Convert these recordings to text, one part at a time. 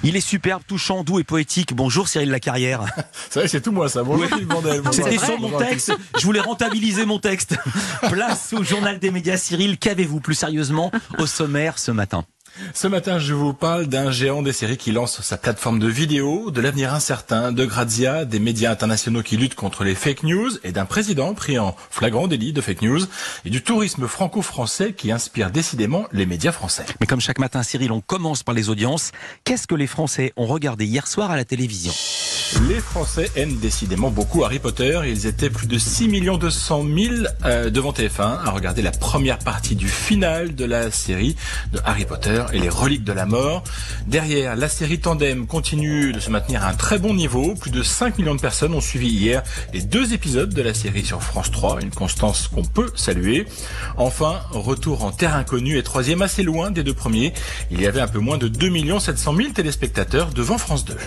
Il est superbe, touchant, doux et poétique. Bonjour Cyril Lacarrière. C'est vrai, c'est tout moi ça. Bonjour Philippe Vandel. C'était sur mon texte. Je voulais rentabiliser mon texte. Place au journal des médias. Cyril, qu'avez-vous plus sérieusement au sommaire ce matin ? Ce matin, je vous parle d'un géant des séries qui lance sa plateforme de vidéo, de l'avenir incertain, de Grazia, des médias internationaux qui luttent contre les fake news et d'un président pris en flagrant délit de fake news et du tourisme franco-français qui inspire décidément les médias français. Mais comme chaque matin, Cyril, on commence par les audiences. Qu'est-ce que les Français ont regardé hier soir à la télévision ? Les Français aiment décidément beaucoup Harry Potter. Ils étaient plus de 6 200 000 devant TF1 à regarder la première partie du final de la série de Harry Potter et les reliques de la mort. Derrière, la série Tandem continue de se maintenir à un très bon niveau. Plus de 5 millions de personnes ont suivi hier les 2 épisodes de la série sur France 3, une constance qu'on peut saluer. Enfin, retour en terre inconnue et troisième assez loin des 2 premiers. Il y avait un peu moins de 2 700 000 téléspectateurs devant France 2.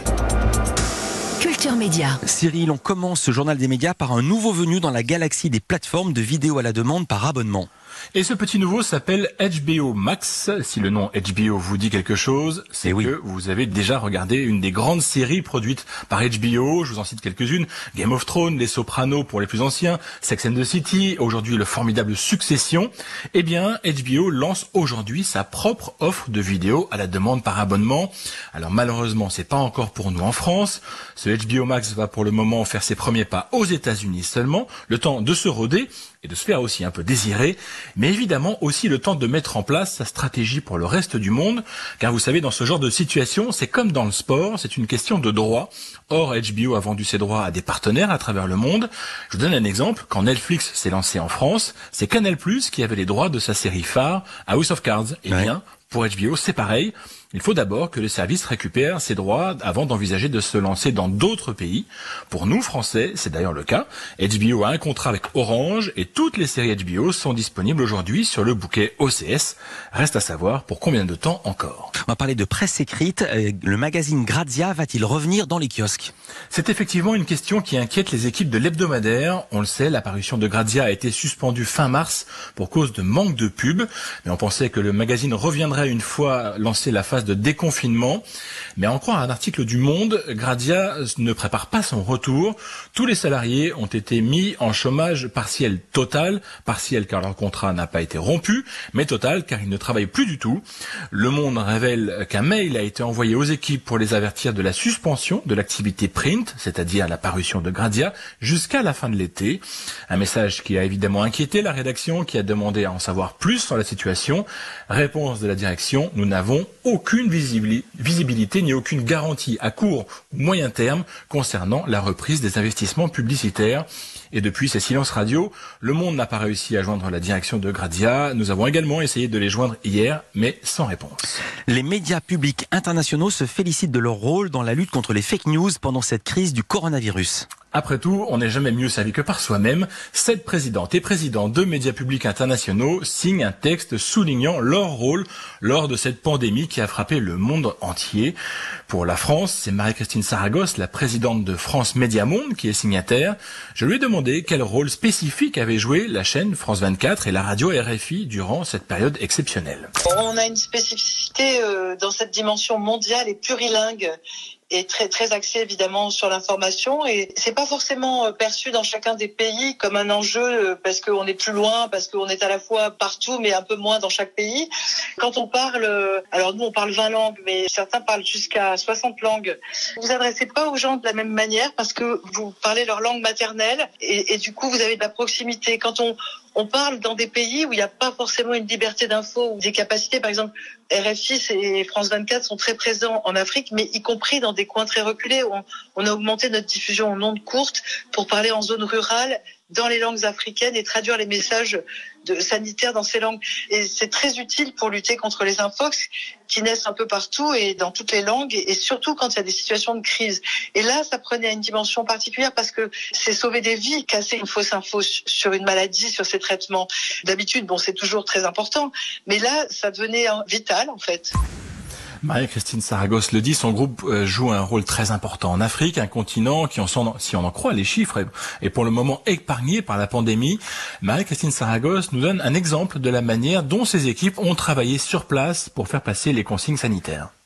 Culture Média. Cyril, on commence ce journal des médias par un nouveau venu dans la galaxie des plateformes de vidéos à la demande par abonnement. Et ce petit nouveau s'appelle HBO Max. Si le nom HBO vous dit quelque chose, c'est que vous avez déjà regardé une des grandes séries produites par HBO. Je vous en cite quelques-unes. Game of Thrones, Les Sopranos pour les plus anciens, Sex and the City, aujourd'hui le formidable Succession. Eh bien, HBO lance aujourd'hui sa propre offre de vidéos à la demande par abonnement. Alors malheureusement, c'est pas encore pour nous en France. Ce HBO Max va pour le moment faire ses premiers pas aux États-Unis seulement, le temps de se roder et de se faire aussi un peu désirer, mais évidemment aussi le temps de mettre en place sa stratégie pour le reste du monde, car vous savez, dans ce genre de situation, c'est comme dans le sport, c'est une question de droit. Or, HBO a vendu ses droits à des partenaires à travers le monde. Je vous donne un exemple, quand Netflix s'est lancé en France, c'est Canal+ qui avait les droits de sa série phare, House of Cards. Eh bien, pour HBO, c'est pareil. Il faut d'abord que le service récupère ses droits avant d'envisager de se lancer dans d'autres pays. Pour nous, Français, c'est d'ailleurs le cas. HBO a un contrat avec Orange et toutes les séries HBO sont disponibles aujourd'hui sur le bouquet OCS. Reste à savoir pour combien de temps encore. On va parler de presse écrite. Le magazine Grazia va-t-il revenir dans les kiosques ? C'est effectivement une question qui inquiète les équipes de l'hebdomadaire. On le sait, la parution de Grazia a été suspendue fin mars pour cause de manque de pub. Mais on pensait que le magazine reviendrait une fois lancé la phase de déconfinement. Mais à en croire un article du Monde, Grazia ne prépare pas son retour. Tous les salariés ont été mis en chômage partiel total. Partiel car leur contrat n'a pas été rompu, mais total car ils ne travaillent plus du tout. Le Monde révèle qu'un mail a été envoyé aux équipes pour les avertir de la suspension de l'activité print, c'est-à-dire la parution de Grazia, jusqu'à la fin de l'été. Un message qui a évidemment inquiété la rédaction, qui a demandé à en savoir plus sur la situation. Réponse de la direction, nous n'avons aucune visibilité ni aucune garantie à court ou moyen terme concernant la reprise des investissements publicitaires. Et depuis ces silences radio, Le Monde n'a pas réussi à joindre la direction de Grazia. Nous avons également essayé de les joindre hier, mais sans réponse. Les médias publics internationaux se félicitent de leur rôle dans la lutte contre les fake news pendant cette crise du coronavirus. Après tout, on n'est jamais mieux servi que par soi-même. 7 présidentes et présidents de médias publics internationaux signent un texte soulignant leur rôle lors de cette pandémie qui a frappé le monde entier. Pour la France, c'est Marie-Christine Saragosse, la présidente de France Média Monde, qui est signataire. Je lui ai demandé quel rôle spécifique avait joué la chaîne France 24 et la radio RFI durant cette période exceptionnelle. On a une spécificité dans cette dimension mondiale et plurilingue, et très axé évidemment sur l'information, et c'est pas forcément perçu dans chacun des pays comme un enjeu parce qu'on est plus loin, parce qu'on est à la fois partout mais un peu moins dans chaque pays. Quand on parle, alors nous on parle 20 langues, mais certains parlent jusqu'à 60 langues. Vous vous adressez pas aux gens de la même manière parce que vous parlez leur langue maternelle et du coup vous avez de la proximité. Quand on parle dans des pays où il n'y a pas forcément une liberté d'info ou des capacités. Par exemple, RFI et France 24 sont très présents en Afrique, mais y compris dans des coins très reculés. On a augmenté notre diffusion en ondes courtes pour parler en zone rurale, dans les langues africaines et traduire les messages sanitaires dans ces langues. Et c'est très utile pour lutter contre les infox qui naissent un peu partout et dans toutes les langues, et surtout quand il y a des situations de crise. Et là, ça prenait une dimension particulière parce que c'est sauver des vies, casser une fausse info sur une maladie, sur ses traitements. D'habitude, c'est toujours très important, mais là, ça devenait vital en fait. Marie-Christine Saragosse le dit, son groupe joue un rôle très important en Afrique, un continent qui, si on en croit les chiffres, est pour le moment épargné par la pandémie. Marie-Christine Saragosse nous donne un exemple de la manière dont ses équipes ont travaillé sur place pour faire passer les consignes sanitaires.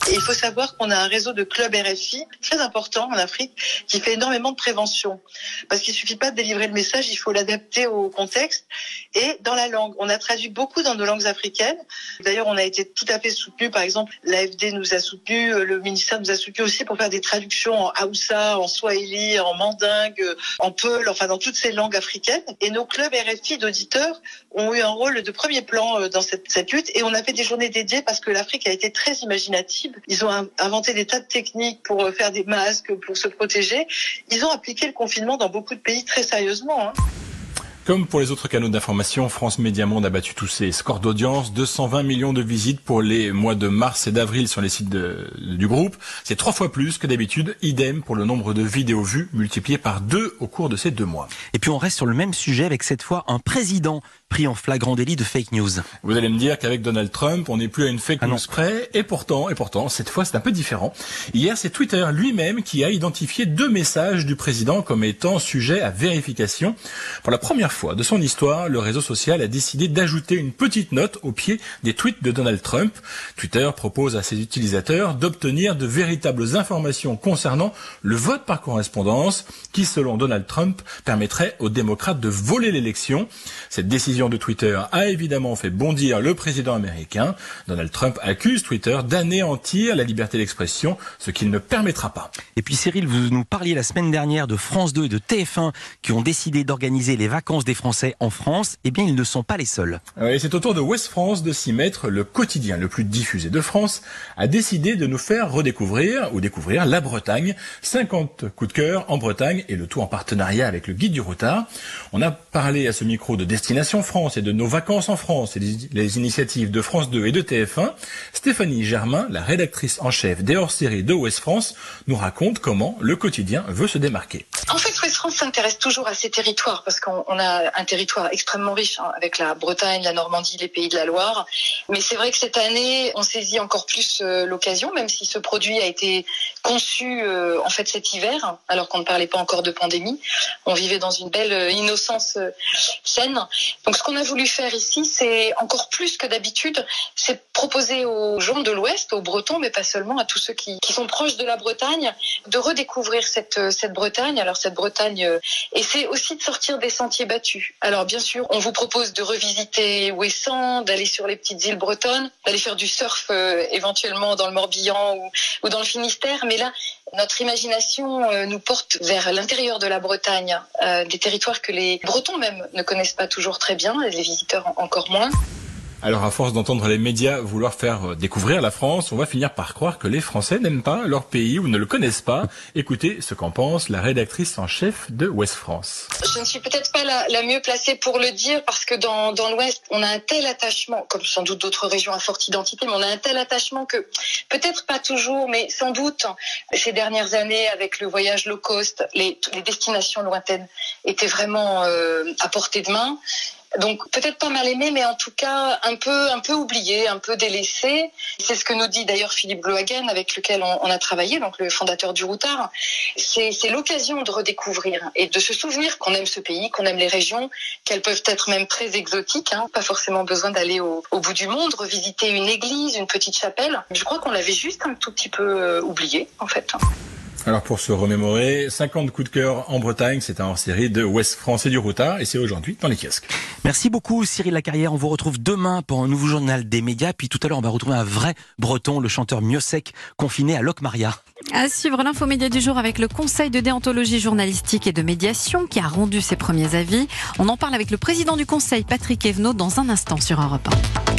Et il faut savoir qu'on a un réseau de clubs RFI très important en Afrique qui fait énormément de prévention. Parce qu'il suffit pas de délivrer le message, il faut l'adapter au contexte et dans la langue. On a traduit beaucoup dans nos langues africaines. D'ailleurs, on a été tout à fait soutenu. Par exemple, l'AFD nous a soutenu, le ministère nous a soutenu aussi pour faire des traductions en Haoussa, en Swahili, en Mandingue, en Peul, enfin dans toutes ces langues africaines. Et nos clubs RFI d'auditeurs ont eu un rôle de premier plan dans cette lutte. Et on a fait des journées dédiées parce que l'Afrique a été très imaginative. Ils ont inventé des tas de techniques pour faire des masques, pour se protéger. Ils ont appliqué le confinement dans beaucoup de pays très sérieusement. Comme pour les autres canaux d'information, France Média Monde a battu tous ses scores d'audience. 220 millions de visites pour les mois de mars et d'avril sur les sites du groupe. C'est 3 fois plus que d'habitude. Idem pour le nombre de vidéos vues multiplié par 2 au cours de ces 2 mois. Et puis on reste sur le même sujet avec cette fois un président pris en flagrant délit de fake news. Vous allez me dire qu'avec Donald Trump, on n'est plus à une fake news près. Et pourtant, cette fois, c'est un peu différent. Hier, c'est Twitter lui-même qui a identifié 2 messages du président comme étant sujets à vérification. Pour la première fois de son histoire, le réseau social a décidé d'ajouter une petite note au pied des tweets de Donald Trump. Twitter propose à ses utilisateurs d'obtenir de véritables informations concernant le vote par correspondance qui, selon Donald Trump, permettrait aux démocrates de voler l'élection. Cette décision de Twitter a évidemment fait bondir le président américain. Donald Trump accuse Twitter d'anéantir la liberté d'expression, ce qu'il ne permettra pas. Et puis Cyril, vous nous parliez la semaine dernière de France 2 et de TF1 qui ont décidé d'organiser les vacances des Français en France. Eh bien, ils ne sont pas les seuls. Oui, c'est au tour de Ouest France de s'y mettre. Le quotidien le plus diffusé de France a décidé de nous faire redécouvrir ou découvrir la Bretagne. 50 coups de cœur en Bretagne et le tout en partenariat avec le Guide du Routard. On a parlé à ce micro de Destination France et de nos vacances en France et les initiatives de France 2 et de TF1. Stéphanie Germain, la rédactrice en chef des hors-séries de Ouest France, nous raconte comment le quotidien veut se démarquer. En fait, Ouest France s'intéresse toujours à ces territoires parce qu'on a un territoire extrêmement riche avec la Bretagne, la Normandie, les Pays de la Loire. Mais c'est vrai que cette année, on saisit encore plus l'occasion, même si ce produit a été conçu en fait cet hiver, alors qu'on ne parlait pas encore de pandémie. On vivait dans une belle innocence saine. Donc ce qu'on a voulu faire ici, c'est encore plus que d'habitude, c'est proposer aux gens de l'Ouest, aux Bretons, mais pas seulement, à tous ceux qui sont proches de la Bretagne, de redécouvrir cette Bretagne. Alors cette Bretagne, et c'est aussi de sortir des sentiers battus. Alors bien sûr, on vous propose de revisiter Ouessant, d'aller sur les petites îles bretonnes, d'aller faire du surf éventuellement dans le Morbihan ou dans le Finistère, mais là, notre imagination nous porte vers l'intérieur de la Bretagne, des territoires que les Bretons même ne connaissent pas toujours très bien, et les visiteurs encore moins. Alors à force d'entendre les médias vouloir faire découvrir la France, on va finir par croire que les Français n'aiment pas leur pays ou ne le connaissent pas. Écoutez ce qu'en pense la rédactrice en chef de Ouest France. Je ne suis peut-être pas la mieux placée pour le dire parce que dans l'Ouest, on a un tel attachement, comme sans doute d'autres régions à forte identité, mais on a un tel attachement que peut-être pas toujours, mais sans doute ces dernières années avec le voyage low cost, les destinations lointaines étaient vraiment à portée de main. Donc peut-être pas mal aimé, mais en tout cas un peu oublié, un peu délaissé. C'est ce que nous dit d'ailleurs Philippe Glohagen, avec lequel on a travaillé, donc le fondateur du Routard. C'est l'occasion de redécouvrir et de se souvenir qu'on aime ce pays, qu'on aime les régions, qu'elles peuvent être même très exotiques. Pas forcément besoin d'aller au bout du monde, revisiter une église, une petite chapelle. Je crois qu'on l'avait juste un tout petit peu oublié en fait. Alors pour se remémorer, 50 coups de cœur en Bretagne, c'est un hors-série de Ouest France et du Routard, et c'est aujourd'hui dans les kiosques. Merci beaucoup Cyril Lacarrière, on vous retrouve demain pour un nouveau journal des médias, puis tout à l'heure on va retrouver un vrai breton, le chanteur Miossec, confiné à Locmaria. À suivre l'infomédia du jour avec le Conseil de déontologie journalistique et de médiation qui a rendu ses premiers avis. On en parle avec le président du Conseil, Patrick Evenot, dans un instant sur Europe 1.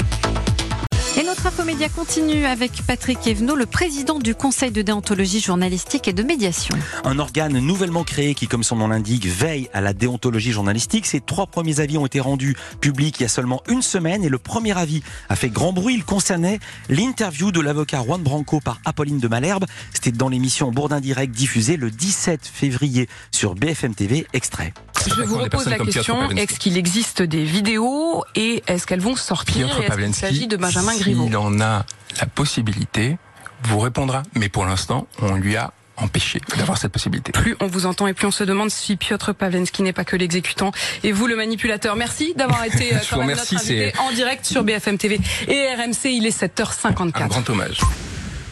Et notre infomédia continue avec Patrick Evenot, le président du Conseil de déontologie journalistique et de médiation. Un organe nouvellement créé qui, comme son nom l'indique, veille à la déontologie journalistique. Ses 3 premiers avis ont été rendus publics il y a seulement une semaine et le premier avis a fait grand bruit. Il concernait l'interview de l'avocat Juan Branco par Apolline de Malherbe. C'était dans l'émission Bourdin Direct diffusée le 17 février sur BFM TV. Extrait. Je vous repose la question, est-ce qu'il existe des vidéos et est-ce qu'elles vont sortir et est-ce qu'il s'agit de Benjamin Griveaux ? S'il en a la possibilité, vous répondra. Mais pour l'instant, on lui a empêché d'avoir cette possibilité. Plus on vous entend et plus on se demande si Piotr Pawlenski n'est pas que l'exécutant et vous le manipulateur. Merci d'avoir été quand même notre invité en direct sur BFM TV et RMC. Il est 7h54. Un grand hommage.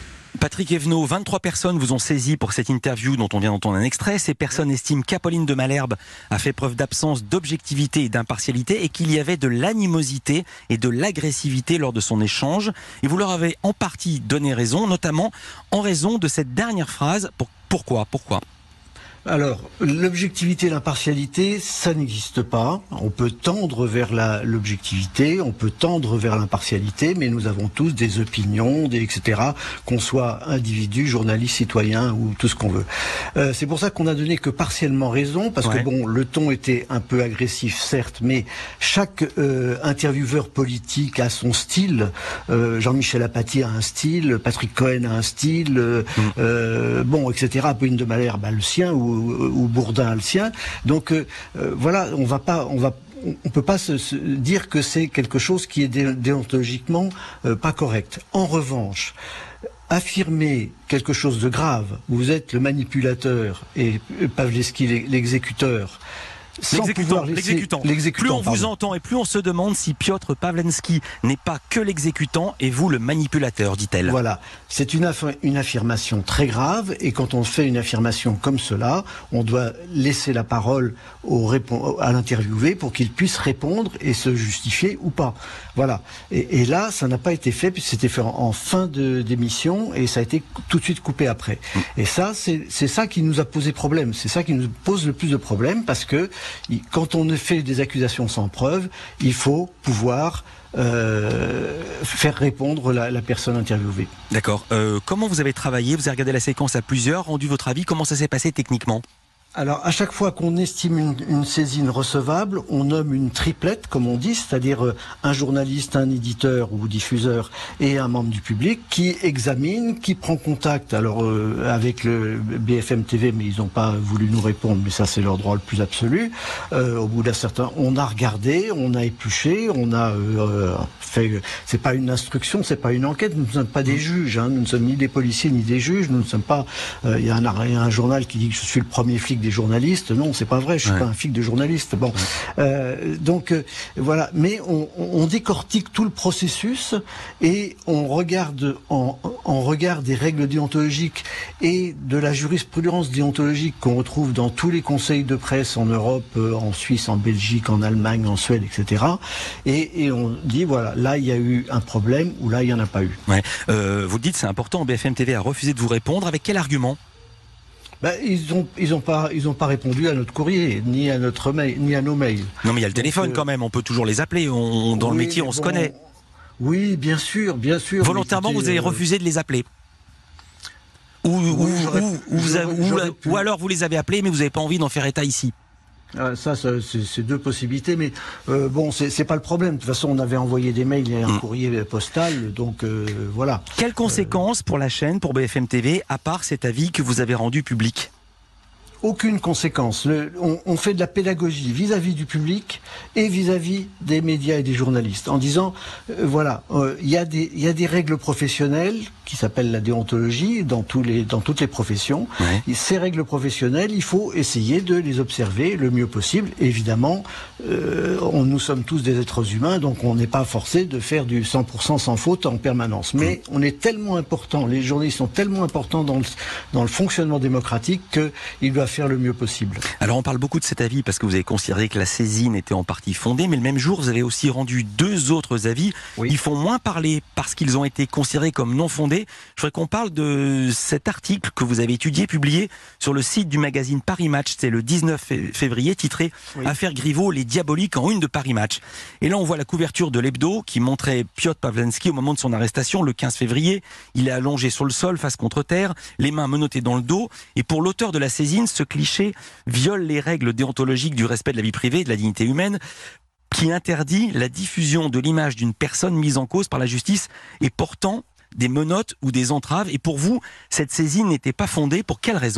Patrick Evenot, 23 personnes vous ont saisi pour cette interview dont on vient d'entendre un extrait. Ces personnes estiment qu'Apolline de Malherbe a fait preuve d'absence d'objectivité et d'impartialité et qu'il y avait de l'animosité et de l'agressivité lors de son échange. Et vous leur avez en partie donné raison, notamment en raison de cette dernière phrase. Pourquoi ? Alors, l'objectivité et l'impartialité, ça n'existe pas. On peut tendre vers l'objectivité, on peut tendre vers l'impartialité, mais nous avons tous des opinions, etc., qu'on soit individu, journaliste, citoyen ou tout ce qu'on veut. C'est pour ça qu'on a donné que partiellement raison, parce que bon, le ton était un peu agressif, certes, mais chaque intervieweur politique a son style. Jean-Michel Apathy a un style, Patrick Cohen a un style, bon, etc. Apolline de Malherbe a le sien, ou Bourdin a le sien. Donc voilà, on peut pas se dire que c'est quelque chose qui est déontologiquement pas correct. En revanche, affirmer quelque chose de grave, vous êtes le manipulateur et Pawlenski l'exécuteur. L'exécutant. Plus on vous entend et plus on se demande si Piotr Pawlenski n'est pas que l'exécutant et vous le manipulateur, dit-elle. Voilà, c'est une affirmation très grave et quand on fait une affirmation comme cela, on doit laisser la parole à l'interviewé pour qu'il puisse répondre et se justifier ou pas. Voilà. Et là, ça n'a pas été fait puisque c'était fait en fin d'émission et ça a été tout de suite coupé après. Et ça, c'est ça qui nous a posé problème. C'est ça qui nous pose le plus de problèmes parce que quand on fait des accusations sans preuve, il faut pouvoir faire répondre la personne interviewée. D'accord. Comment vous avez travaillé ? Vous avez regardé la séquence à plusieurs, rendu votre avis. Comment ça s'est passé techniquement ? Alors, à chaque fois qu'on estime une saisine recevable, on nomme une triplette, comme on dit, c'est-à-dire un journaliste, un éditeur ou diffuseur et un membre du public qui examine, qui prend contact alors avec le BFM TV, mais ils n'ont pas voulu nous répondre, mais ça c'est leur droit le plus absolu. Au bout d'un certain, on a regardé, on a épluché, on a fait. C'est pas une instruction, c'est pas une enquête. Nous ne sommes pas des juges, hein, nous ne sommes ni des policiers ni des juges. Nous ne sommes pas. Il y a un journal qui dit que je suis le premier flic des journalistes. Non, c'est pas vrai. Je suis pas un flic de journaliste. Bon, donc voilà. Mais on décortique tout le processus et on regarde en regard des règles déontologiques et de la jurisprudence déontologique qu'on retrouve dans tous les conseils de presse en Europe, en Suisse, en Belgique, en Allemagne, en Suède, etc. Et on dit voilà, là il y a eu un problème ou là il y en a pas eu. Ouais. Vous le dites, c'est important. BFM TV a refusé de vous répondre. Avec quel argument ? Ils ont pas répondu à notre courrier, ni à notre mail, ni à nos mails. Non, mais il y a le téléphone quand même. On peut toujours les appeler. Dans le métier, on se connaît. Oui, bien sûr. Volontairement, vous avez refusé de les appeler. Ou alors vous les avez appelés, mais vous n'avez pas envie d'en faire état ici. Ça c'est deux possibilités, mais bon, c'est pas le problème. De toute façon, on avait envoyé des mails et un courrier postal, donc voilà. Quelles conséquences pour la chaîne, pour BFM TV, à part cet avis que vous avez rendu public ? Aucune conséquence. On fait de la pédagogie vis-à-vis du public et vis-à-vis des médias et des journalistes, en disant voilà, il y a des règles professionnelles qui s'appellent la déontologie dans toutes les professions. Ouais. Et ces règles professionnelles, il faut essayer de les observer le mieux possible. Évidemment, nous sommes tous des êtres humains, donc on n'est pas forcé de faire du 100% sans faute en permanence. Mais on est tellement important, les journalistes sont tellement importants dans le fonctionnement démocratique qu'ils doivent faire le mieux possible. Alors on parle beaucoup de cet avis parce que vous avez considéré que la saisine était en partie fondée, mais le même jour vous avez aussi rendu 2 autres avis. Oui. Ils font moins parler parce qu'ils ont été considérés comme non fondés. Je voudrais qu'on parle de cet article que vous avez étudié, publié sur le site du magazine Paris Match. C'est le 19 février, titré Affaire Griveaux, les diaboliques en une de Paris Match. Et là on voit la couverture de l'hebdo qui montrait Piotr Pawlenski au moment de son arrestation le 15 février. Il est allongé sur le sol, face contre terre, les mains menottées dans le dos. Et pour l'auteur de la saisine, ce cliché viole les règles déontologiques du respect de la vie privée et de la dignité humaine, qui interdit la diffusion de l'image d'une personne mise en cause par la justice et portant des menottes ou des entraves. Et pour vous, cette saisine n'était pas fondée. Pour quelle raison ?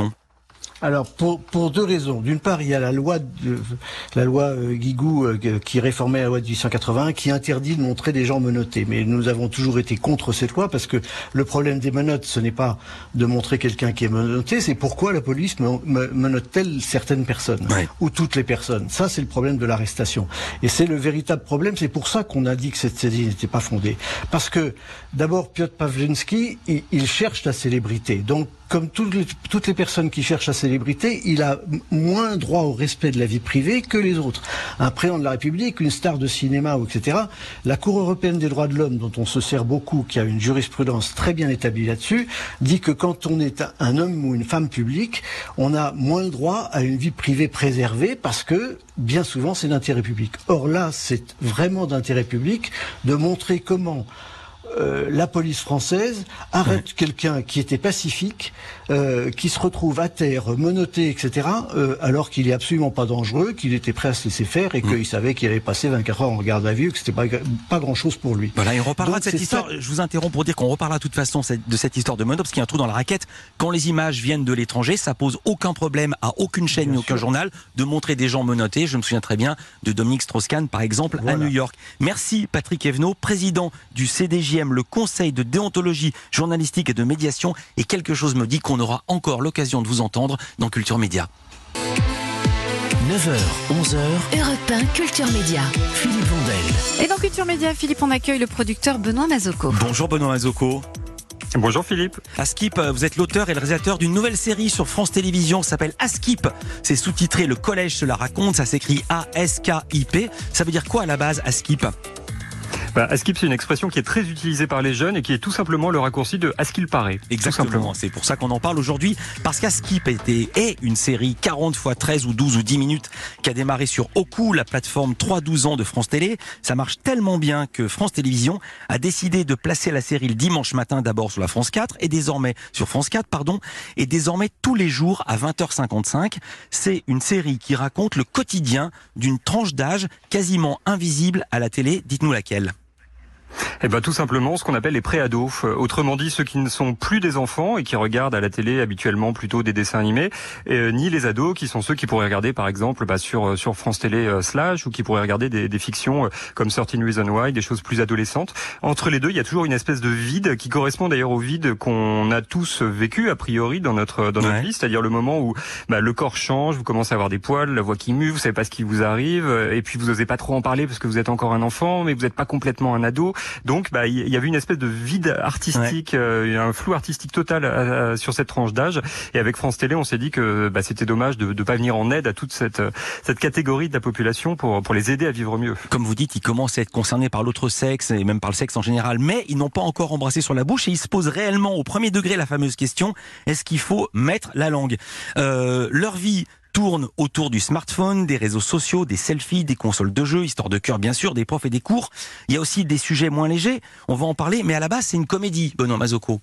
Alors pour deux raisons. D'une part, il y a la loi Guigou qui réformait la loi de 1881 qui interdit de montrer des gens menottés. Mais nous avons toujours été contre cette loi parce que le problème des menottes, ce n'est pas de montrer quelqu'un qui est menotté, c'est pourquoi la police menotte-t-elle certaines personnes ou toutes les personnes. Ça, c'est le problème de l'arrestation. Et c'est le véritable problème. C'est pour ça qu'on a dit que cette saisine n'était pas fondée. Parce que d'abord, Piotr Pawlenski, il cherche la célébrité. Donc comme toutes les personnes qui cherchent la célébrité, il a moins droit au respect de la vie privée que les autres. Un président de la République, une star de cinéma, etc. La Cour européenne des droits de l'homme, dont on se sert beaucoup, qui a une jurisprudence très bien établie là-dessus, dit que quand on est un homme ou une femme publique, on a moins le droit à une vie privée préservée parce que, bien souvent, c'est d'intérêt public. Or là, c'est vraiment d'intérêt public de montrer comment la police française arrête quelqu'un qui était pacifique, qui se retrouve à terre, menotté, etc., alors qu'il est absolument pas dangereux, qu'il était prêt à se laisser faire et qu'il savait qu'il avait passé 24 heures en garde à vue, que c'était pas grand-chose pour lui. Voilà, et on reparlera de cette histoire. Je vous interromps pour dire qu'on reparlera de toute façon de cette histoire de menottes, parce qu'il y a un trou dans la raquette. Quand les images viennent de l'étranger, ça pose aucun problème à aucune chaîne ni aucun journal de montrer des gens menottés. Je me souviens très bien de Dominique Strauss-Kahn, par exemple, à New York. Merci Patrick Evenot, président du CDJM, le Conseil de déontologie journalistique et de médiation. Et quelque chose me dit qu'on aura encore l'occasion de vous entendre dans Culture Média. 9h, 11h, Europe 1, Culture Média, Philippe Vandel. Et dans Culture Média, Philippe, on accueille le producteur Benoît Mazzocco. Bonjour Benoît Mazzocco. Bonjour Philippe. Askip, vous êtes l'auteur et le réalisateur d'une nouvelle série sur France Télévisions qui s'appelle Askip. C'est sous-titré Le collège se la raconte, ça s'écrit A-S-K-I-P. Ça veut dire quoi à la base, Askip ? Askip, c'est une expression qui est très utilisée par les jeunes et qui est tout simplement le raccourci de à ce qu'il paraît. Exactement, c'est pour ça qu'on en parle aujourd'hui, parce qu'Askip est une série 40 x 13 ou 12 ou 10 minutes qui a démarré sur Oku, la plateforme 3-12 ans de France Télé. Ça marche tellement bien que France Télévisions a décidé de placer la série le dimanche matin d'abord sur la France 4 et désormais sur France 4, et désormais tous les jours à 20h55. C'est une série qui raconte le quotidien d'une tranche d'âge quasiment invisible à la télé. Dites-nous laquelle. Tout simplement ce qu'on appelle les pré-ados. Autrement dit, ceux qui ne sont plus des enfants et qui regardent à la télé habituellement plutôt des dessins animés, ni les ados qui sont ceux qui pourraient regarder par exemple sur France Télé Slash, ou qui pourraient regarder des fictions comme 13 Reasons Why, des choses plus adolescentes. Entre les deux, il y a toujours une espèce de vide qui correspond d'ailleurs au vide qu'on a tous vécu a priori dans notre vie, c'est-à-dire le moment où le corps change, vous commencez à avoir des poils, la voix qui mue, vous savez pas ce qui vous arrive, et puis vous osez pas trop en parler parce que vous êtes encore un enfant, mais vous n'êtes pas complètement un ado. Donc, il y avait une espèce de vide artistique, un flou artistique total sur cette tranche d'âge. Et avec France Télé, on s'est dit que c'était dommage de pas venir en aide à toute cette catégorie de la population pour les aider à vivre mieux. Comme vous dites, ils commencent à être concernés par l'autre sexe et même par le sexe en général, mais ils n'ont pas encore embrassé sur la bouche et ils se posent réellement au premier degré la fameuse question: est-ce qu'il faut mettre la langue ? Leur vie tourne autour du smartphone, des réseaux sociaux, des selfies, des consoles de jeux, histoire de cœur bien sûr, des profs et des cours. Il y a aussi des sujets moins légers, on va en parler, mais à la base c'est une comédie, Benoît Mazzocco.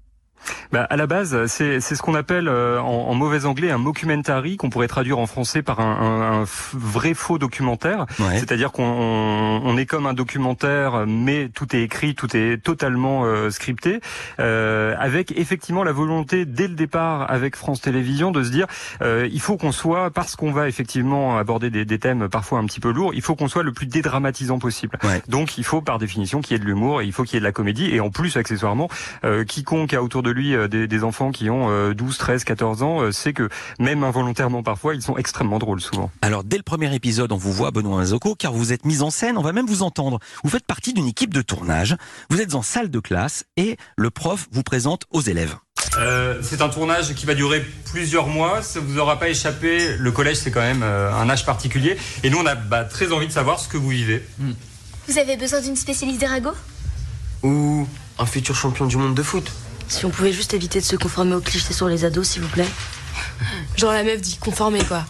À la base, c'est ce qu'on appelle en mauvais anglais un mockumentary, qu'on pourrait traduire en français par un vrai faux documentaire. C'est-à-dire qu'on est comme un documentaire, mais tout est écrit, tout est totalement scripté, avec effectivement la volonté dès le départ avec France Télévisions de se dire il faut qu'on soit, parce qu'on va effectivement aborder des thèmes parfois un petit peu lourds, il faut qu'on soit le plus dédramatisant possible. Donc il faut par définition qu'il y ait de l'humour et il faut qu'il y ait de la comédie, et en plus accessoirement quiconque a autour de lui des enfants qui ont 12, 13, 14 ans, c'est que même involontairement parfois, ils sont extrêmement drôles souvent. Alors dès le premier épisode, on vous voit, Benoît Mazzocco, car vous êtes mis en scène, on va même vous entendre. Vous faites partie d'une équipe de tournage, vous êtes en salle de classe et le prof vous présente aux élèves. C'est un tournage qui va durer plusieurs mois, ça vous aura pas échappé, le collège c'est quand même un âge particulier, et nous on a très envie de savoir ce que vous vivez. Vous avez besoin d'une spécialiste des ragots ? Ou un futur champion du monde de foot. Si on pouvait juste éviter de se conformer aux clichés sur les ados, s'il vous plaît. Genre la meuf dit conformer, quoi.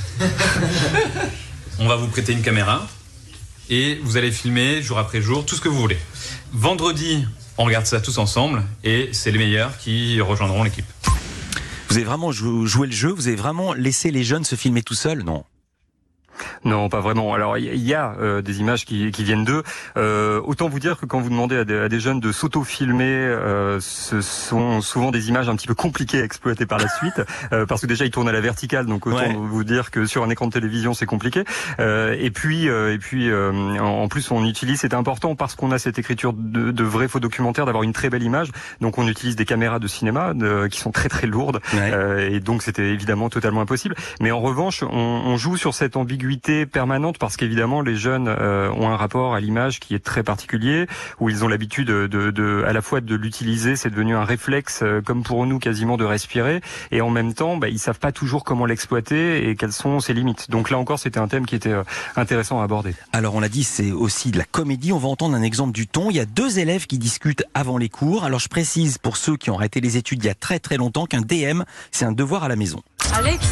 On va vous prêter une caméra et vous allez filmer jour après jour tout ce que vous voulez. Vendredi, on regarde ça tous ensemble et c'est les meilleurs qui rejoindront l'équipe. Vous avez vraiment joué le jeu, vous avez vraiment laissé les jeunes se filmer tout seuls, non ? Non, pas vraiment. Alors il y a des images qui viennent d'eux. Autant vous dire que quand vous demandez à des jeunes de s'auto-filmer, ce sont souvent des images un petit peu compliquées à exploiter par la suite, parce que déjà ils tournent à la verticale, donc autant vous dire que sur un écran de télévision c'est compliqué. Et puis en plus on utilise, c'est important parce qu'on a cette écriture de vrai faux documentaire, d'avoir une très belle image. Donc on utilise des caméras de cinéma qui sont très très lourdes, et donc c'était évidemment totalement impossible. Mais en revanche, on joue sur cette ambiguïté permanente parce qu'évidemment les jeunes ont un rapport à l'image qui est très particulier, où ils ont l'habitude à la fois de l'utiliser, c'est devenu un réflexe comme pour nous quasiment de respirer, et en même temps ils savent pas toujours comment l'exploiter et quelles sont ses limites. Donc là encore c'était un thème qui était intéressant à aborder. Alors on l'a dit, c'est aussi de la comédie. On va entendre un exemple du ton. Il y a 2 élèves qui discutent avant les cours. Alors je précise pour ceux qui ont arrêté les études il y a très très longtemps qu'un DM c'est un devoir à la maison. Alex,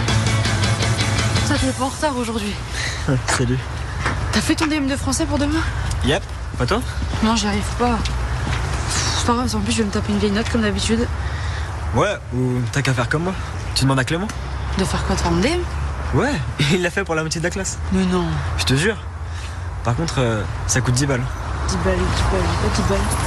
ça t'es pas en retard aujourd'hui. Salut. T'as fait ton DM de français pour demain? Yep, pas toi? Non, j'y arrive pas. C'est pas grave, en plus je vais me taper une vieille note comme d'habitude. Ouais, ou t'as qu'à faire comme moi. Tu demandes à Clément? De faire quoi, de faire mon DM? Ouais, il l'a fait pour la moitié de la classe. Mais non. Je te jure. Par contre, ça coûte 10 balles. 10 balles, pas 10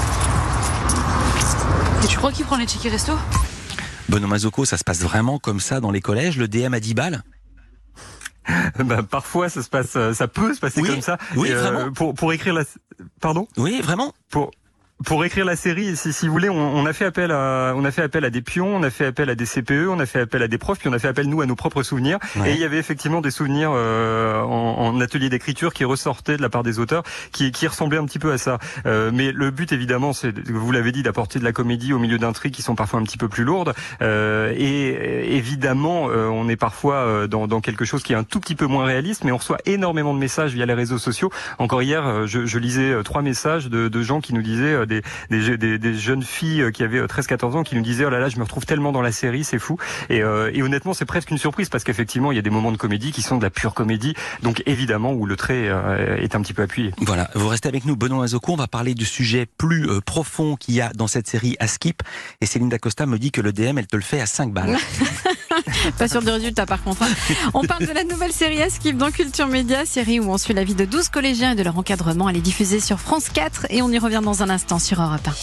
balles. Et tu crois qu'il prend les tickets resto? Benoît Mazzocco, ça se passe vraiment comme ça dans les collèges, le DM à 10 balles? Parfois ça peut se passer comme ça. Oui, vraiment. Pour écrire pardon? Oui, vraiment. Pour écrire la série, si vous voulez, on a fait appel à des pions, on a fait appel à des CPE, on a fait appel à des profs, puis on a fait appel nous à nos propres souvenirs. Et il y avait effectivement des souvenirs en atelier d'écriture qui ressortaient de la part des auteurs, qui ressemblaient un petit peu à ça. Mais le but évidemment, c'est, vous l'avez dit, d'apporter de la comédie au milieu d'intrigues qui sont parfois un petit peu plus lourdes. Et évidemment, on est parfois dans quelque chose qui est un tout petit peu moins réaliste, mais on reçoit énormément de messages via les réseaux sociaux. Encore hier, je lisais 3 messages de gens qui nous disaient des jeunes filles qui avaient 13-14 ans qui nous disaient oh là là, je me retrouve tellement dans la série, c'est fou. Et honnêtement, c'est presque une surprise parce qu'effectivement, il y a des moments de comédie qui sont de la pure comédie, donc évidemment où le trait est un petit peu appuyé. Voilà, vous restez avec nous, Benoît Mazzocco, on va parler du sujet plus profond qu'il y a dans cette série Askip. Et Céline Dacosta me dit que le DM, elle te le fait à 5 balles. Pas sûr du résultat par contre. On parle de la nouvelle série Askip dans Culture Média, série où on suit la vie de 12 collégiens et de leur encadrement. Elle est diffusée sur France 4 et on y revient dans un instant sur Europe 1.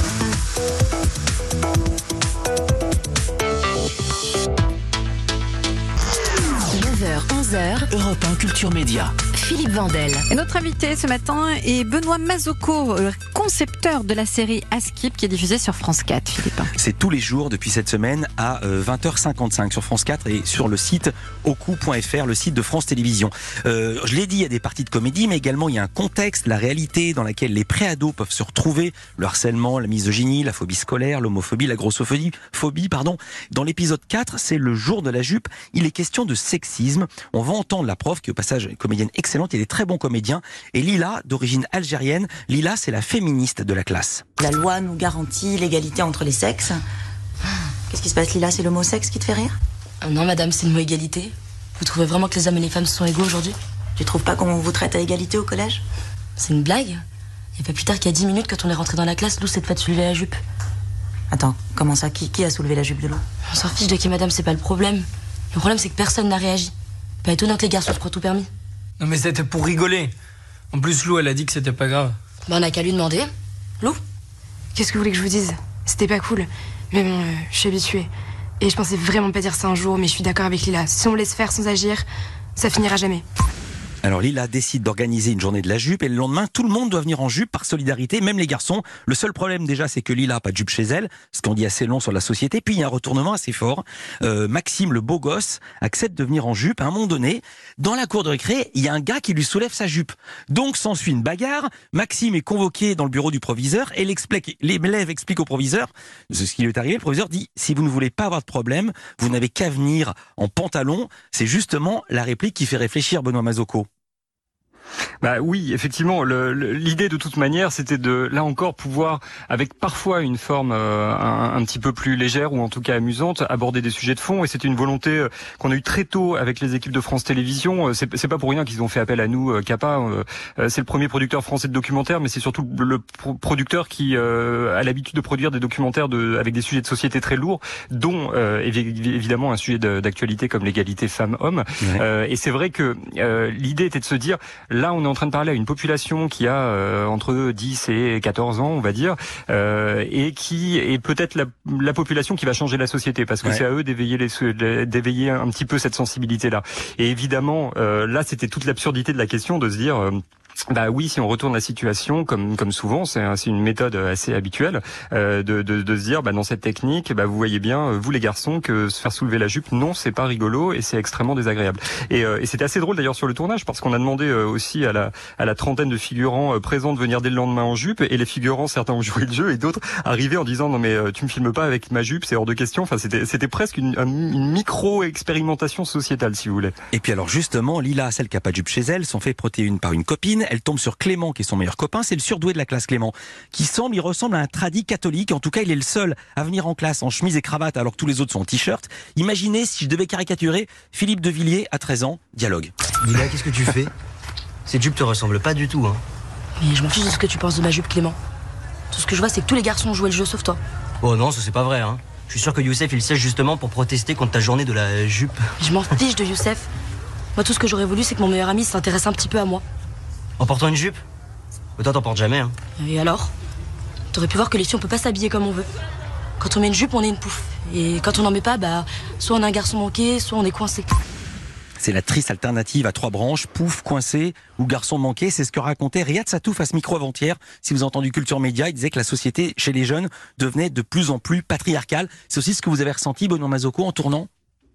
11h, Europe 1 Culture Média. Philippe Vandel. Et notre invité ce matin est Benoît Mazzocco, concepteur de la série Askip qui est diffusée sur France 4, Philippe. C'est tous les jours depuis cette semaine à 20h55 sur France 4 et sur le site oku.fr, le site de France Télévisions. Je l'ai dit, il y a des parties de comédie, mais également il y a un contexte, la réalité dans laquelle les préados peuvent se retrouver, le harcèlement, la misogynie, la phobie scolaire, l'homophobie, la grossophobie, Dans l'épisode 4, c'est le jour de la jupe, il est question de sexisme. On va entendre la prof, qui au passage est comédienne excellente, il est très bon comédien, et Lila, d'origine algérienne. Lila, c'est la féministe de la classe. La loi nous garantit l'égalité entre les sexes. Qu'est-ce qui se passe, Lila? C'est l'homosexe qui te fait rire? Non, madame, c'est le mot égalité. Vous trouvez vraiment que les hommes et les femmes sont égaux aujourd'hui? Tu trouves pas qu'on vous traite à égalité au collège? C'est une blague. Il n'y a pas plus tard qu'il y a 10 minutes, quand on est rentré dans la classe, Lou s'est fait soulever la jupe. Attends, comment ça? Qui a soulevé la jupe de Lou? On s'en fiche de qui, madame, c'est pas le problème. Le problème, c'est que personne n'a réagi. Pas étonnant que les garçons se croient tout permis. Non mais c'était pour rigoler. En plus, Lou, elle a dit que c'était pas grave. On n'a qu'à lui demander. Lou? Qu'est-ce que vous voulez que je vous dise? C'était pas cool. Mais bon, je suis habituée. Et je pensais vraiment pas dire ça un jour, mais je suis d'accord avec Lila. Si on me laisse faire sans agir, ça finira jamais. Alors Lila décide d'organiser une journée de la jupe et le lendemain, tout le monde doit venir en jupe par solidarité, même les garçons. Le seul problème déjà, c'est que Lila n'a pas de jupe chez elle, ce qu'on dit assez long sur la société. Puis il y a un retournement assez fort. Maxime, le beau gosse, accepte de venir en jupe. À un moment donné, dans la cour de récré, il y a un gars qui lui soulève sa jupe. Donc s'ensuit une bagarre. Maxime est convoqué dans le bureau du proviseur et l'élève explique au proviseur ce qui lui est arrivé. Le proviseur dit, si vous ne voulez pas avoir de problème, vous n'avez qu'à venir en pantalon. C'est justement la réplique qui fait réfléchir Benoît Mazzocco. Bah oui, effectivement. L'idée de toute manière, c'était de, là encore, pouvoir, avec parfois une forme un petit peu plus légère ou en tout cas amusante, aborder des sujets de fond. Et c'était une volonté qu'on a eue très tôt avec les équipes de France Télévisions. C'est pas pour rien qu'ils ont fait appel à nous, CAPA. C'est le premier producteur français de documentaires, mais c'est surtout le producteur qui a l'habitude de produire des documentaires avec des sujets de société très lourds, dont évidemment un sujet d'actualité comme l'égalité femmes-hommes. Ouais. Et c'est vrai que l'idée était de se dire, là on est en train de parler à une population qui a entre 10 et 14 ans, on va dire, et qui est peut-être la population qui va changer la société, parce que c'est à eux d'éveiller un petit peu cette sensibilité-là. Et évidemment, là c'était toute l'absurdité de la question de se dire... Bah oui, si on retourne la situation, comme souvent, c'est une méthode assez habituelle, de se dire, bah dans cette technique, bah vous voyez bien, vous les garçons, que se faire soulever la jupe, non, c'est pas rigolo et c'est extrêmement désagréable. Et c'était assez drôle d'ailleurs sur le tournage, parce qu'on a demandé aussi à la trentaine de figurants présents de venir dès le lendemain en jupe, et les figurants, certains ont joué le jeu et d'autres arrivaient en disant non mais tu me filmes pas avec ma jupe, c'est hors de question. Enfin c'était presque une micro expérimentation sociétale, si vous voulez. Et puis alors justement, Lila, celle qui a pas de jupe chez elle, sont fait frotter une par une copine. Elle tombe sur Clément, qui est son meilleur copain. C'est le surdoué de la classe, Clément, il ressemble à un tradi catholique. En tout cas, il est le seul à venir en classe en chemise et cravate, alors que tous les autres sont en t-shirt. Imaginez si je devais caricaturer Philippe de Villiers à 13 ans. Dialogue. Lila, qu'est-ce que tu fais? Cette jupe te ressemble pas du tout, hein. Mais je m'en fiche de ce que tu penses de ma jupe, Clément. Tout ce que je vois, c'est que tous les garçons ont joué le jeu, sauf toi. Oh non, ça c'est pas vrai, hein. Je suis sûr que Youssef, il sèche justement pour protester contre ta journée de la jupe. Je m'en fiche de Youssef. Moi, tout ce que j'aurais voulu, c'est que mon meilleur ami s'intéresse un petit peu à moi. En portant une jupe? Toi, t'en portes jamais, hein. Et alors? T'aurais pu voir que les filles, on peut pas s'habiller comme on veut. Quand on met une jupe, on est une pouffe. Et quand on n'en met pas, bah, soit on a un garçon manqué, soit on est coincé. C'est la triste alternative à 3 branches, pouf, coincé ou garçon manqué. C'est ce que racontait Riyad Satouf à ce micro avant-hier. Si vous avez entendu Culture Média, il disait que la société chez les jeunes devenait de plus en plus patriarcale. C'est aussi ce que vous avez ressenti, Benoît Mazzocco, en tournant?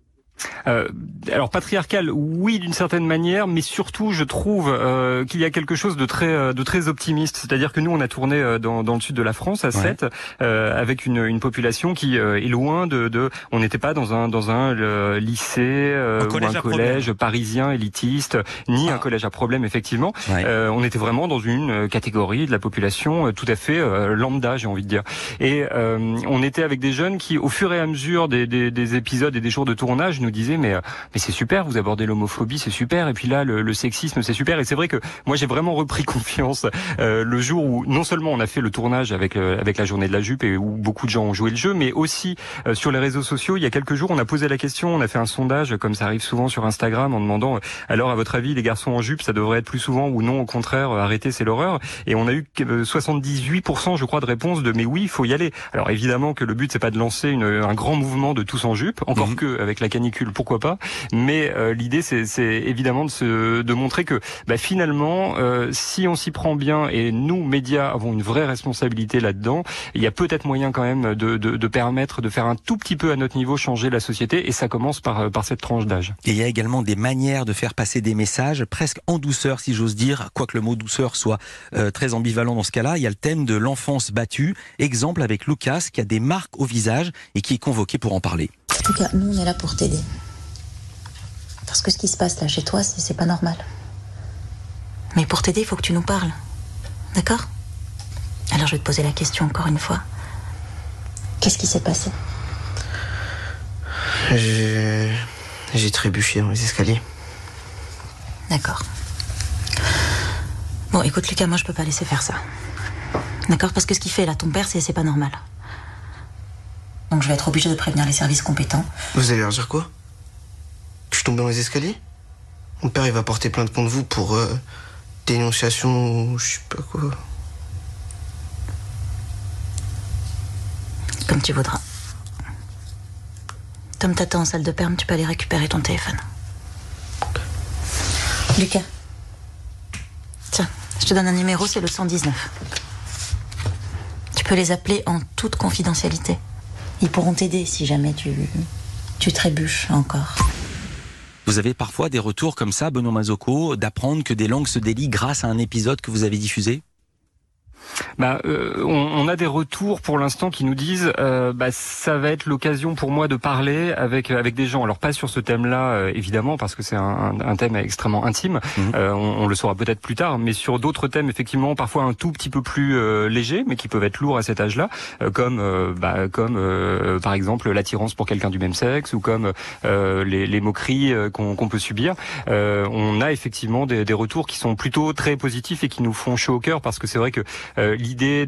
Alors patriarcal, oui, d'une certaine manière, mais surtout je trouve qu'il y a quelque chose de très optimiste. C'est-à-dire que nous on a tourné dans le sud de la France à Sète, avec une population qui est loin on n'était pas dans un lycée ou un collège parisien élitiste, ni un collège à problème effectivement. On était vraiment dans une catégorie de la population tout à fait lambda, j'ai envie de dire. Et on était avec des jeunes qui, au fur et à mesure des épisodes et des jours de tournage, nous disait mais c'est super, vous abordez l'homophobie, c'est super, et puis là le sexisme, c'est super. Et c'est vrai que moi j'ai vraiment repris confiance le jour où non seulement on a fait le tournage avec la journée de la jupe et où beaucoup de gens ont joué le jeu, mais aussi sur les réseaux sociaux. Il y a quelques jours on a posé la question, on a fait un sondage comme ça arrive souvent sur Instagram en demandant alors à votre avis les garçons en jupe ça devrait être plus souvent ou non, au contraire arrêtez, c'est l'horreur. Et on a eu 78% je crois de réponses de mais oui, il faut y aller. Alors évidemment que le but c'est pas de lancer un grand mouvement de tous en jupe, encore que avec la canicule pourquoi pas, mais l'idée c'est évidemment de montrer que finalement si on s'y prend bien, et nous médias avons une vraie responsabilité là-dedans, il y a peut-être moyen quand même de permettre de faire un tout petit peu à notre niveau changer la société, et ça commence par cette tranche d'âge. Et il y a également des manières de faire passer des messages presque en douceur, si j'ose dire, quoique le mot douceur soit très ambivalent dans ce cas-là. Il y a le thème de l'enfance battue, exemple avec Lucas qui a des marques au visage et qui est convoqué pour en parler. Lucas, nous on est là pour t'aider. Parce que ce qui se passe là chez toi, c'est pas normal. Mais pour t'aider, il faut que tu nous parles. D'accord? Alors je vais te poser la question encore une fois. Qu'est-ce qui s'est passé? J'ai trébuché dans les escaliers. D'accord. Bon, écoute Lucas, moi je peux pas laisser faire ça. D'accord? Parce que ce qu'il fait là, ton père, c'est pas normal. Donc je vais être obligée de prévenir les services compétents. Vous allez leur dire quoi? Que je suis tombé dans les escaliers? Mon père, il va porter plainte contre vous pour dénonciation ou je sais pas quoi. Comme tu voudras. Tom t'attend en salle de perme, tu peux aller récupérer ton téléphone. Lucas. Tiens, je te donne un numéro, c'est le 119. Tu peux les appeler en toute confidentialité. Ils pourront t'aider si jamais tu trébuches encore. Vous avez parfois des retours comme ça, Benoît Mazzocco, d'apprendre que des langues se délient grâce à un épisode que vous avez diffusé? On a des retours pour l'instant qui nous disent ça va être l'occasion pour moi de parler avec des gens. Alors pas sur ce thème-là évidemment parce que c'est un thème extrêmement intime. On le saura peut-être plus tard, mais sur d'autres thèmes effectivement parfois un tout petit peu plus légers, mais qui peuvent être lourds à cet âge-là, comme par exemple l'attirance pour quelqu'un du même sexe ou comme les moqueries qu'on peut subir. On a effectivement des retours qui sont plutôt très positifs et qui nous font chaud au cœur parce que c'est vrai que l'idée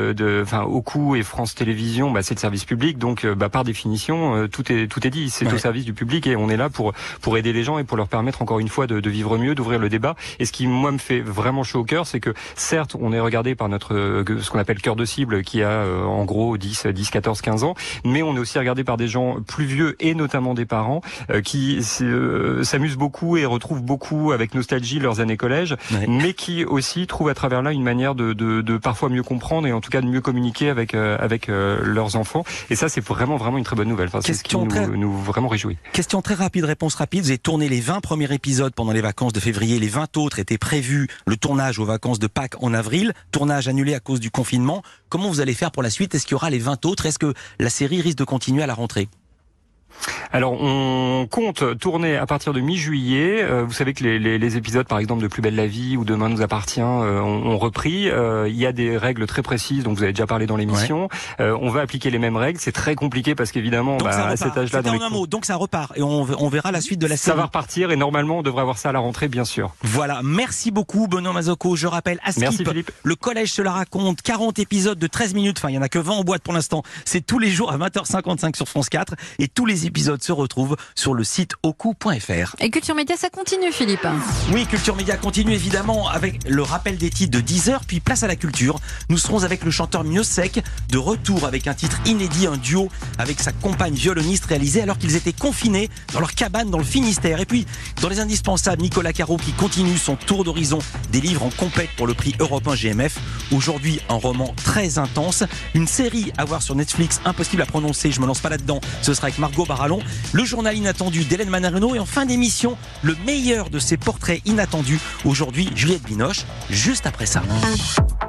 Oku et France Télévisions, c'est le service public, donc par définition tout est dit, c'est au service du public et on est là pour aider les gens et pour leur permettre encore une fois de vivre mieux, d'ouvrir le débat. Et ce qui moi me fait vraiment chaud au cœur, c'est que certes on est regardé par ce qu'on appelle cœur de cible qui a en gros 10, 14, 15 ans, mais on est aussi regardé par des gens plus vieux et notamment des parents qui s'amusent beaucoup et retrouvent beaucoup avec nostalgie leurs années collège, mais qui aussi trouvent à travers là une manière de parfois mieux comprendre et en tout cas de mieux communiquer avec leurs enfants. Et ça, c'est vraiment une très bonne nouvelle. Enfin, c'est ce qui nous vraiment réjouit. Question très rapide, réponse rapide. Vous avez tourné les 20 premiers épisodes pendant les vacances de février. Les 20 autres étaient prévus, le tournage aux vacances de Pâques en avril. Tournage annulé à cause du confinement. Comment vous allez faire pour la suite? Est-ce qu'il y aura les 20 autres? Est-ce que la série risque de continuer à la rentrée? Alors, on compte tourner à partir de mi-juillet. Vous savez que les épisodes, par exemple, de Plus belle la vie ou Demain nous appartient, ont repris. Il y a des règles très précises, dont vous avez déjà parlé dans l'émission. On va appliquer les mêmes règles. C'est très compliqué parce qu'évidemment, à cet âge-là... C'était en un mot, donc ça repart. Et on verra la suite de la série. Ça va repartir et normalement, on devrait avoir ça à la rentrée, bien sûr. Voilà, merci beaucoup Benoît Mazzocco. Je rappelle, à Skip, le collège se la raconte, 40 épisodes de 13 minutes. Enfin, il y en a que 20 en boîte pour l'instant. C'est tous les jours à 20h55 sur France 4. Et tous les épisodes se retrouvent sur le site oku.fr. Et Culture Média, ça continue, Philippe? Oui, Culture Média continue évidemment avec le rappel des titres de 10h, puis place à la culture. Nous serons avec le chanteur Miossec, de retour avec un titre inédit, un duo avec sa compagne violoniste réalisé alors qu'ils étaient confinés dans leur cabane dans le Finistère. Et puis, dans les indispensables, Nicolas Caro qui continue son tour d'horizon des livres en compète pour le prix Europe 1 GMF. Aujourd'hui, un roman très intense, une série à voir sur Netflix, impossible à prononcer, je me lance pas là-dedans, ce sera avec Margot Barallon. Le journal inattendu d'Hélène Manarino et en fin d'émission, le meilleur de ses portraits inattendus. Aujourd'hui, Juliette Binoche, juste après ça.